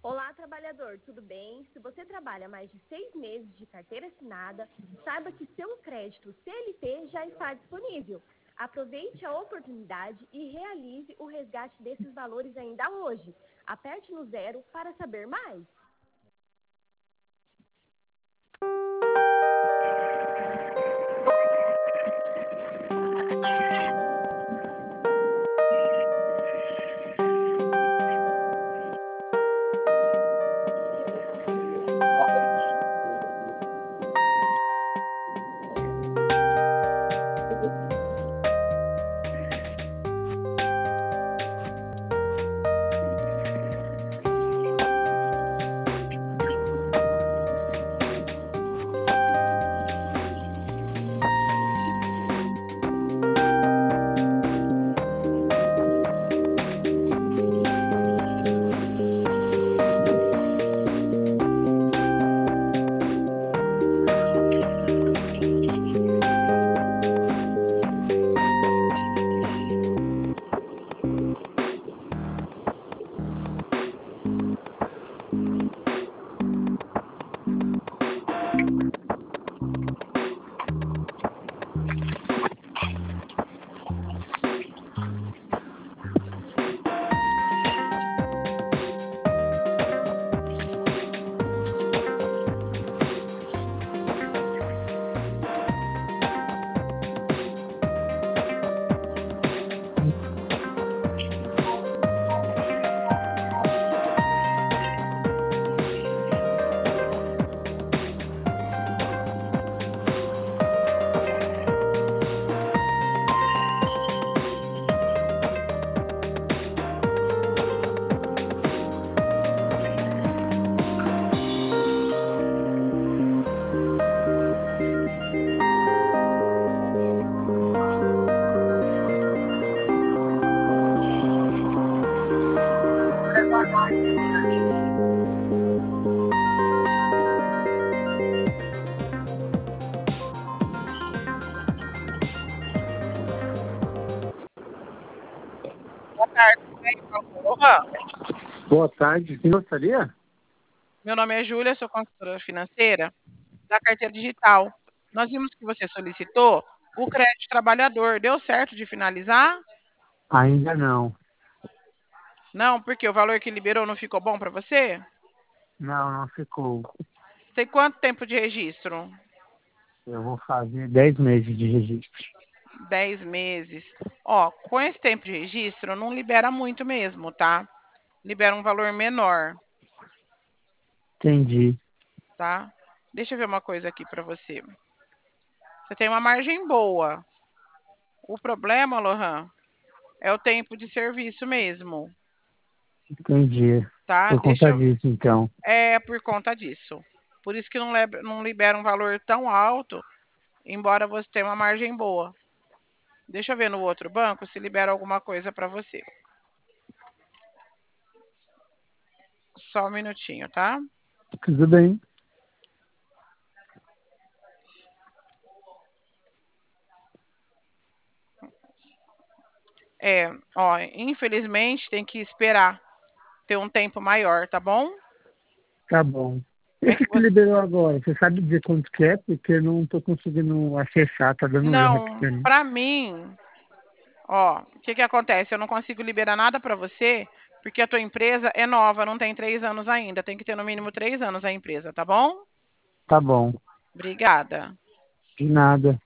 Olá, trabalhador, tudo bem? Se você trabalha mais de 6 meses de carteira assinada, saiba que seu crédito CLT já está disponível. Aproveite a oportunidade e realize o resgate desses valores ainda hoje. Aperte no 0 para saber mais. Boa tarde, Lohan. Boa tarde, quem gostaria? Meu nome é Júlia, sou consultora financeira da carteira digital. Nós vimos que você solicitou o crédito trabalhador. Deu certo de finalizar? Ainda não. Não, porque o valor que liberou não ficou bom para você? Não ficou. Tem quanto tempo de registro? Eu vou fazer 10 meses de registro. 10 meses. Ó, com esse tempo de registro, não libera muito mesmo, tá? Libera um valor menor, Entendi. tá? Deixa eu ver uma coisa aqui para você. Você tem uma margem boa. O problema, Lohan, é o tempo de serviço mesmo, Entendi. tá? Por conta disso, então. É por conta disso. Por isso que não libera um valor tão alto, embora você tenha uma margem boa. Deixa eu ver no outro banco se libera alguma coisa para você. Só um minutinho, tá? Tudo bem. Ó, infelizmente tem que esperar ter um tempo maior, tá bom? Tá bom. É Esse que que você... liberou agora, você sabe dizer quanto que é? Porque eu não tô conseguindo acessar, tá dando um erro aqui Não, pra mim. pra mim, ó, o que acontece? Eu não consigo liberar nada pra você, porque a tua empresa é nova, não tem 3 anos ainda. Tem que ter no mínimo 3 anos a empresa, tá bom? Tá bom. Obrigada. De nada.